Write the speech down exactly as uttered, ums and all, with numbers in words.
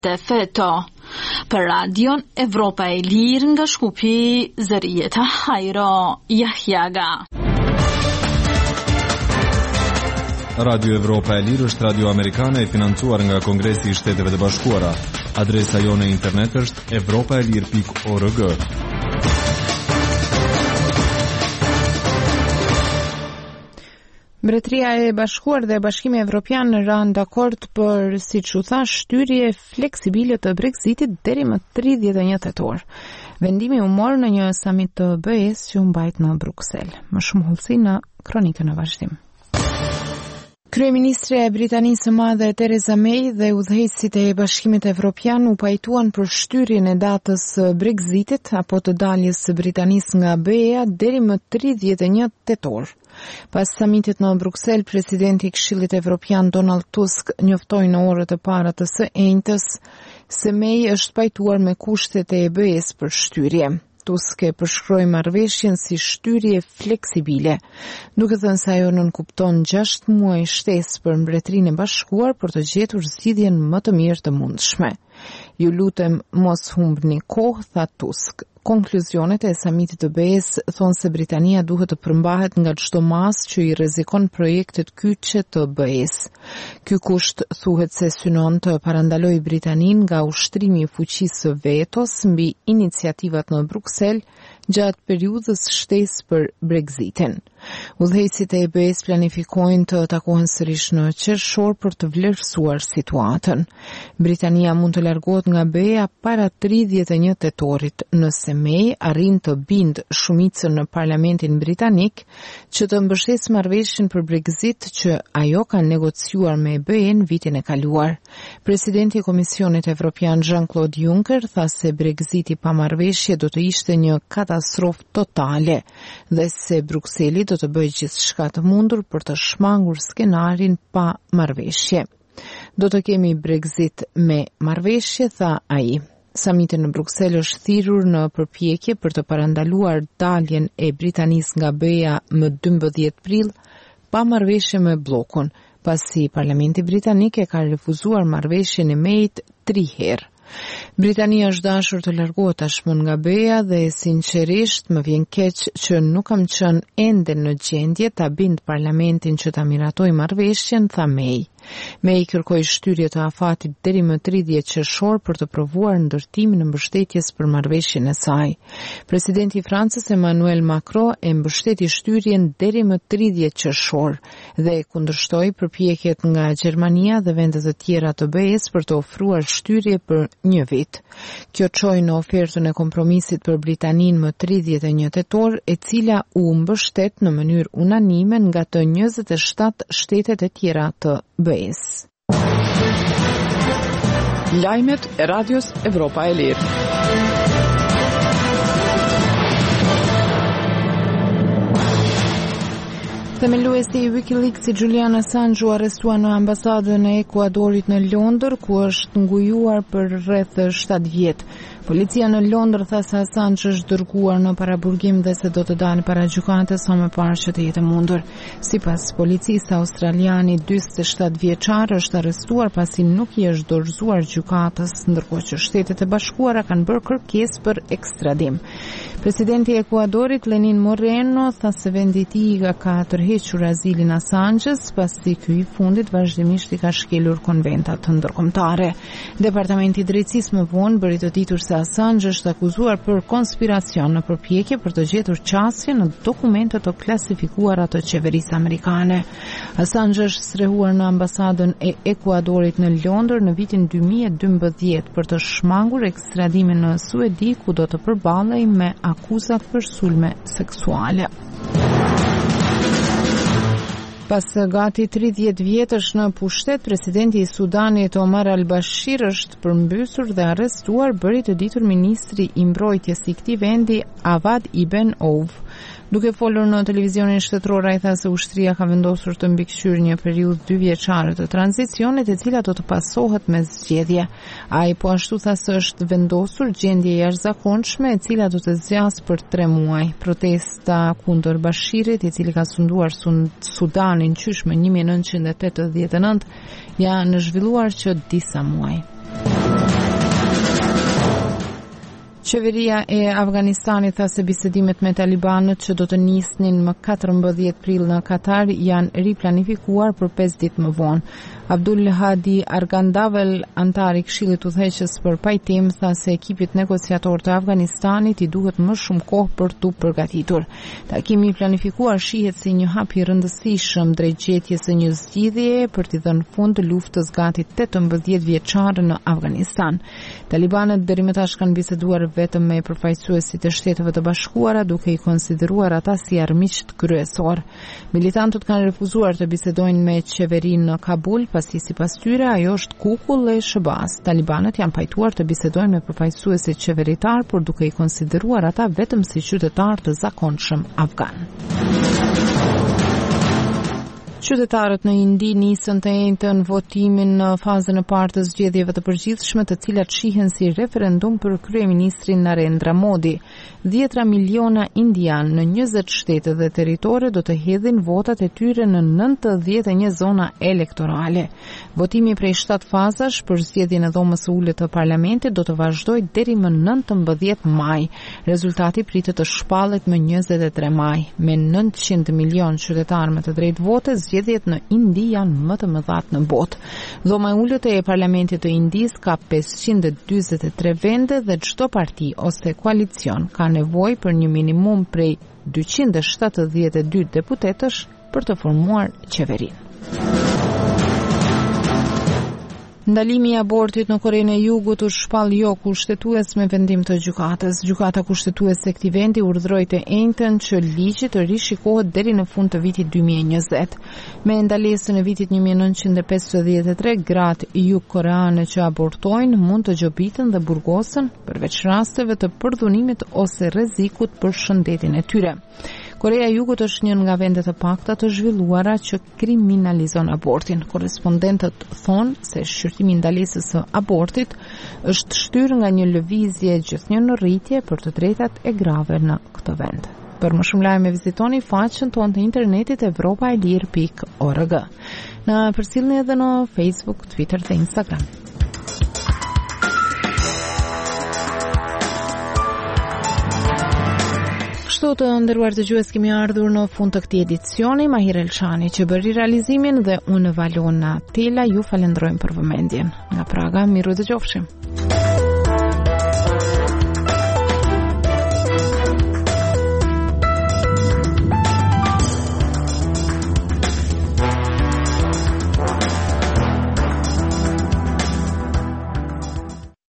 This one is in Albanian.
të feto. Për radion Evropa e Lirë nga Shkupi, Zërieta Hajro Jahjaga. Radio Evropa e Lirë është radio amerikane e financuar nga Kongresi i Shteteve të Bashkuara. Adresa jone internet është evropaelir pikë org. Mbretëria e Bashkuar dhe Bashkimi Evropian ranë dakord për, siç u thash, shtyrje fleksibile të Brexitit deri më tridhjetë e një tetor. Vendimi u mor në një samit të B E-s që u mbajt në Bruksel. Më shumë hollësi në kronikën e vazhdim. Kryeministre e Britanisë së Madhe Theresa May dhe udhëheqësit e Bashkimit Evropian u pajtuan për shtyrjen e datës së Brexitit apo të daljes së Britanisë nga B E-a deri më tridhjetë e një tetor. Pas samitit në Bruksel, presidenti i Këshillit Evropian Donald Tusk njoftoi në orët e para të së enjtës se May është pajtuar me kushtet e B E-s për shtyrje. Tusk e përshkroi marrëveshjen si shtyrje fleksibile, duke thënë se ajo nënkupton gjashtë muaj shtesë për Mbretërinë e Bashkuar për të gjetur zgjidhjen më të mirë të mundshme. Ju lutem mos humbni kohë, tha Tusk. Konkluzionet e samitit të B E-s thonë se Britania duhet të përmbahet nga çdo masë që i rrezikon projektet kyçe të B E-s. Ky kusht thuhet se synon të parandalojë Britaninë nga ushtrimi i fuqisë së vetos mbi iniciativat në Bruksel gjatë periudhës shtesë për Brexitin. Udhëheqësit e B E-s planifikojnë të takohen sërish në qershor për të vlerësuar situatën. Britania mund të largohet nga B E-a para tridhjetë e një tetorit, nëse May arrin të bind shumicën në Parlamentin Britanik që të mbështesë marrëveshjen për Brexit që ajo ka negociuar me B E-n vitin e kaluar. Presidenti i Komisionit Evropian Jean-Claude Juncker tha se Brexiti pa marrëveshje do të ishte një katastrofë totale dhe se Brukseli do të bëjë gjithçka të mundur për të shmangur skenarin pa marrëveshje. Do të kemi Brexit me marrëveshje, tha ai. Samiti në Bruksel është thirrur në përpjekje për të parandaluar daljen e Britanisë nga B E-a më dymbëdhjetë prill pa marrëveshje me bllokun, pasi Parlamenti Britanik e ka refuzuar marrëveshjen e May-t tri herë. Britania është dashur të largohet tashmë nga B E-a dhe sinqerisht më vjen keq që nuk kam qenë ende në gjendje ta bind Parlamentin që ta miratoj marrëveshjen, tha May. May kërkoi shtyrje të afatit deri më tridhjetë qershor për të provuar ndërtimin e mbështetjes për marrëveshjen e saj. Presidenti i Francës Emmanuel Macron e mbështeti shtyrjen deri më tridhjetë qershor dhe kundërshtoi përpjekjet nga Gjermania dhe vendet e tjera të B E-s për të ofruar shtyrje për një vit. Kjo çoi në ofertën e kompromisit për Britaninë më tridhjetë e një tetor, e cila u mbështet në mënyrë unanime nga të njëzet e shtatë shtetet e tjera të B E-s. Lajmet e radios Evropa e Lirë. Themeluesi i WikiLeaks i Julian Assange u arrestua në ambasadën e Ekuadorit në Londër, ku është ngujuar për rreth shtatë vjet. Policia në Londër tha se Assange është dërguar në paraburgim dhe se do të dalë para gjykatës sa më parë që të jetë mundur. Sipas policisë australiani, dyzet e shtatë vjeçar është arrestuar pasi nuk i është dorëzuar gjykatës, ndërkohë që Shtetet e Bashkuara kanë bërë kërkesë për ekstradim. Presidenti i Ekuadorit Lenin Moreno tha se vendi i tij ka tërhequr azilin Assanges pasi ky i fundit vazhdimisht i ka shkelur konventat ndërkombëtare. Departamenti i Drejtësisë më vonë bëri të ditur se Assange është akuzuar për konspiracion në përpjekje për të gjetur qasje në dokumente të klasifikuara të qeverisë amerikane. Assange është strehuar në ambasadën e Ekuadorit në Londër në vitin dy mijë e dymbëdhjetë për të shmangur ekstradimin në Suedi, ku do të përballej me akuzat për sulme seksuale. Pas gati tridhjetë vjetësh në pushtet, presidenti i Sudanit Omar al-Bashir është përmbysur dhe arrestuar, bëri të ditur ministri i mbrojtjes i këtij vendi Avad Ibn Auf. Duke folur në televizionin shtetëror, ai tha se ushtria ka vendosur të mbikëqyrë një periudhë dy vjeçare të tranzicionit, e cila do të pasohet me zgjedhje. Ai po ashtu tha se është vendosur gjendje jashtëzakonshme, e cila do të zgjasë për tre muaj. Protesta kundër Bashirit, i cili ka sunduar Sudanin qysh më një mijë e nëntëqind e tetëdhjetë e nëntë, janë zhvilluar që disa muaj. Qeveria e Afganistanit tha se bisedimet me talibanët që do të nisnin më katërmbëdhjetë prill në Katar janë riplanifikuar për pesë ditë më vonë. Abdul Hadi Argandavel, antari i Këshillit Udhëheqës për pajtim, tha se ekipit negociator të Afganistanit i duhet më shumë kohë për t'u përgatitur. Takimi i planifikuar shihet si një hap i rëndësishëm drejt gjetjes së një zgjidhjeje për t'i dhënë fund luftës gati tetëmbëdhjetë vjeçare në Afganistan. Talibanët deri më tash kanë biseduar vetëm me përfaqësuesit e Shteteve të Bashkuara, duke i konsideruar ata si armiqt kryesor. Militantët kanë refuzuar të bisedojnë me qeverinë në Kabul, pasi sipas tyre ajo është kukull e Shebas. Talibanët janë pajtuar të bisedojnë me përfaqësuesit qeveritar, por duke i konsideruar ata vetëm si qytetarë të zakonshëm afgan. Qytetarët në Indi nisën të njëjtën votimin në fazën e parë të zgjedhjeve të përgjithshme, të cilat shihen si referendum për kryeministrin Narendra Modi. Dhjetra miliona indianë në njëzet shtete dhe territore do të hedhin votat e tyre në nëntëdhjetë e një zona elektorale. Votimi prej shtatë fazash për zgjedhjen e dhomës së ulët të parlamentit do të vazhdojë deri më nëntëmbëdhjetë maj. Rezultati pritet të shpallet më njëzet e tre maj. Me nëntëqind milion qytetarë me të drejtë vote, zgjedhjet në Indi janë më të mëdha në botë. Dhoma e ulët e parlamentit të Indis ka pesëqind e dyzet e tre vende dhe çdo parti ose koalicion ka nevojë për një minimum prej dyqind e shtatëdhjetë e dy deputetësh për të formuar qeverinë. Ndalimi i abortit në Korenë e Jugut u shpall jo kushtetues me vendim të gjykatës. Gjykata kushtetuese e këtij vendi urdhëroi të njëjtën që ligji të rishikohet deri në fund të vitit dy mijë e njëzet. Me ndalesën e vitit një mijë e nëntëqind e pesëdhjetë e tre, gratë jugkoreane që abortojnë mund të gjobiten dhe burgosen përveç rasteve të përdhunimit ose rrezikut për shëndetin e tyre. Korea e Jugut është një nga vendet e pakta të zhvilluara që kriminalizon abortin. Korrespondentët thonë se shqyrtimi i ndalesës së abortit është shtyrë nga një lëvizje gjithnjë në rritje për të drejtat e grave në këtë vend. Për më shumë lajme vizitoni faqen tonë të internetit evropaelir pikë org. Na përcjellni edhe në Facebook, Twitter dhe Instagram. Kështu të nderuar dëgjues, kemi ardhur në fund të këtij edicioni. Mahir Elçani që bëri realizimin dhe unë Valona Tela ju falenderojmë për vëmendjen. Nga Praga, miru dëgjofshim.